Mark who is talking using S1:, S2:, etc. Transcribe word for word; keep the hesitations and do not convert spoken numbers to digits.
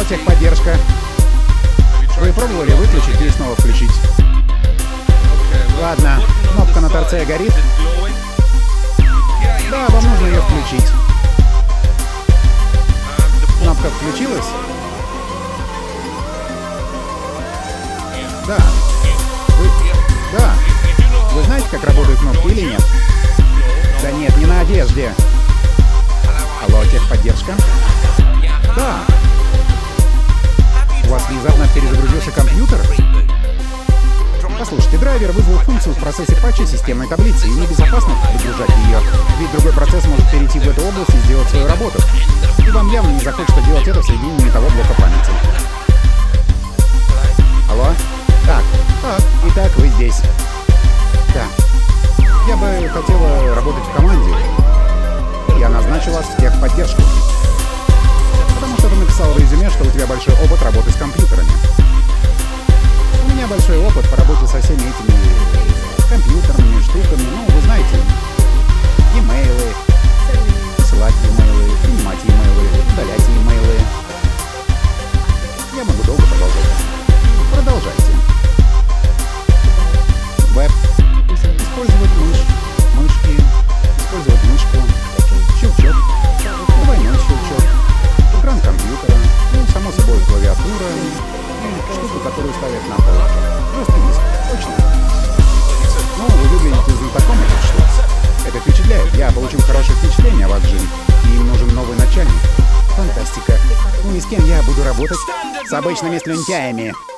S1: техподдержка. Вы пробовали выключить или снова включить? Ладно, кнопка на торце горит. Да, вам нужно ее включить. Кнопка включилась? Да. Вы... Да. Вы знаете, как работают кнопки или нет? Да нет, не на одежде. Алло, техподдержка? Да. У вас внезапно перезагрузился компьютер? Послушайте, драйвер вызвал функцию в процессе патча системной таблицы, и небезопасно выгружать ее, ведь другой процесс может перейти в эту область и сделать свою работу. И вам явно не захочется делать это в соединении не того блока памяти. Алло? Так, так, итак, вы здесь. Да. Я бы хотела работать в команде. Я назначил вас в техподдержку. Потому что ты написал в резюме, что у тебя большой опыт работы с компьютерами. У меня большой опыт по работе со всеми этими компьютерными штуками. Ну, вы знаете, e-mail'ы, посылать e-mail'ы, принимать e-mail'ы, удалять e-mail'ы. Я могу долго продолжать. Продолжайте. Веб. Использовать мышь, мышки, использовать мышку, щелчок, двойной щелчок, экран компьютера, ну, само собой, клавиатура и штуку, которую ставят на пол. Просто диск, точно. Ну, вы выглядите знатоком этих штук. Это впечатляет. Я получил хорошее впечатление о вас, Джим. И им нужен новый начальник. Фантастика. Ну и с кем я буду работать? С обычными слюнтяями.